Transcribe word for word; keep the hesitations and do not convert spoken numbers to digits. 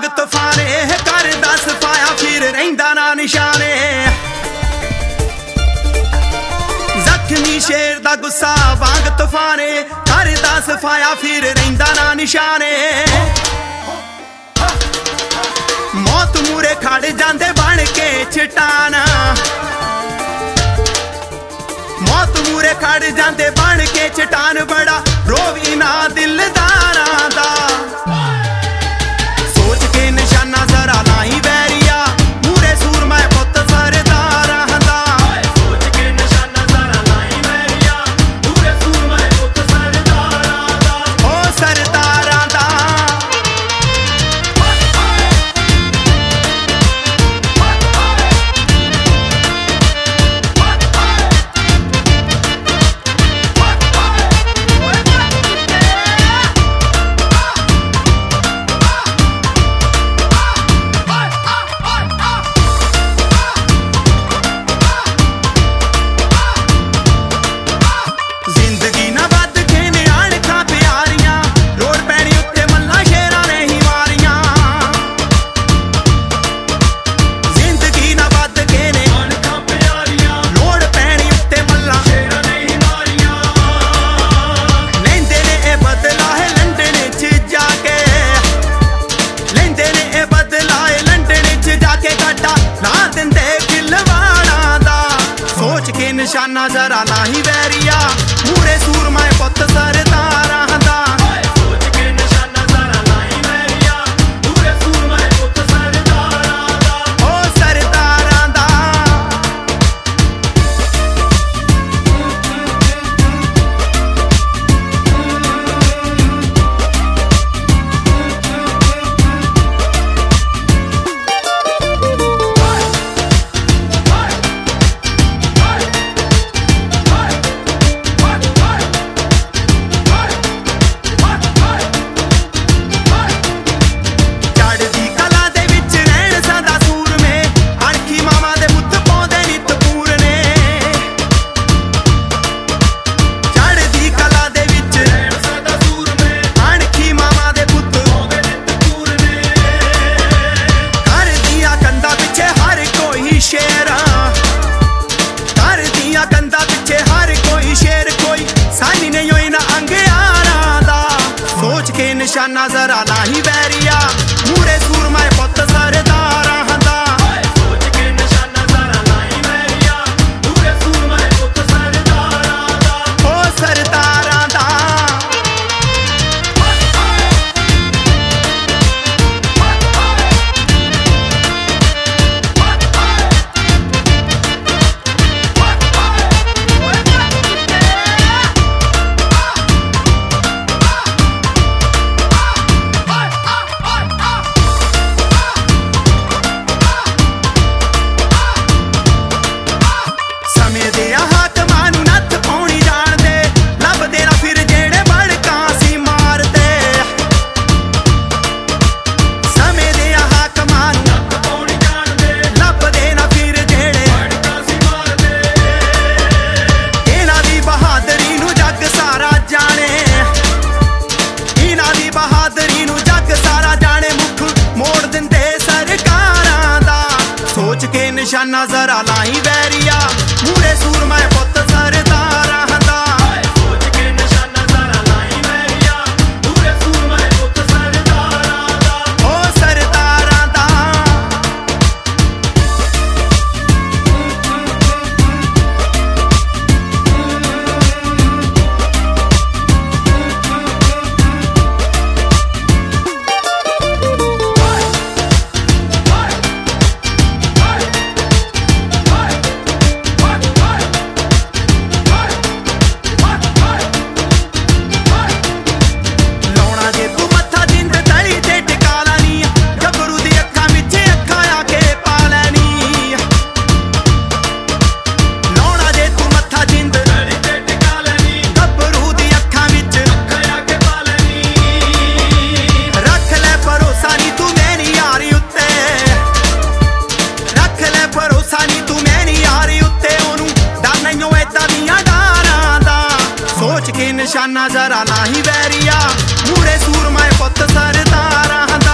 तूफाने कर दस पाया फिर रहिंदा ना निशाने। जख्मी शेर दा गुस्सा वांग तूफाने कर दस पाया फिर रहिंदा ना निशाने। मौत मूरे खड़ जांदे बन के चट्टान, मौत मूरे खड़ जांदे बन के चट्टान। बड़ा रोवी ना दिलदारां दा सोच के निशाना जरा लाई वैरिया मूरे सूरमा पुत सरदारां दा। सोच के निशाना जरा लाई वैरिया मूरे सूरमा पुत सरदारां दा। ओ सरदारां दा निशाना जरा नाही वैरिया मूरे सूरमा पुत सरदारां दा। सोच के निशाना जरा लाई वैरिया मूरे सूरमा पुत सरदारां दा। ओ सरदारां दा निशाना जरा नाही वैरिया मूरे सूरमा पुत सरदारां दा। सोच के निशाना जरा लाई वैरिया मूरे सूरमा पुत सरदारां दा। ओ सरदारां दा निशाना जरा लाई वैरिया मूरे सूरमा पुत सरदारां दा। सोच के निशाना जरा लाई वैरिया मूरे सूरमा पुत सरदारां दा। ओ सरदारां दा निशाना जरा नाही वैरिया मूरे सूरमा पुत सरदारां